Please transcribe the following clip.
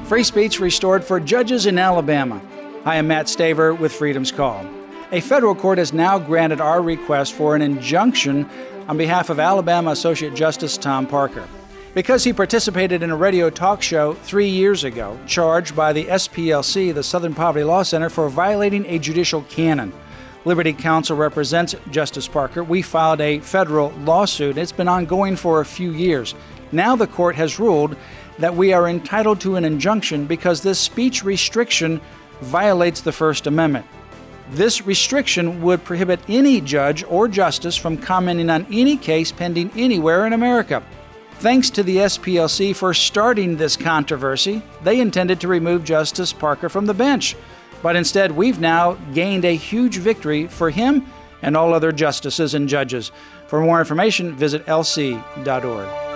Free speech restored for judges in Alabama. I am Matt Staver with Freedom's Call. A federal court has now granted our request for an injunction on behalf of Alabama Associate Justice Tom Parker, because he participated in a radio talk show 3 years ago, charged by the SPLC, the Southern Poverty Law Center, for violating a judicial canon. Liberty Counsel represents Justice Parker. We filed a federal lawsuit. It's been ongoing for a few years. Now the court has ruled that we are entitled to an injunction because this speech restriction violates the First Amendment. This restriction would prohibit any judge or justice from commenting on any case pending anywhere in America. Thanks to the SPLC for starting this controversy, they intended to remove Justice Parker from the bench. But instead, we've now gained a huge victory for him and all other justices and judges. For more information, visit lc.org.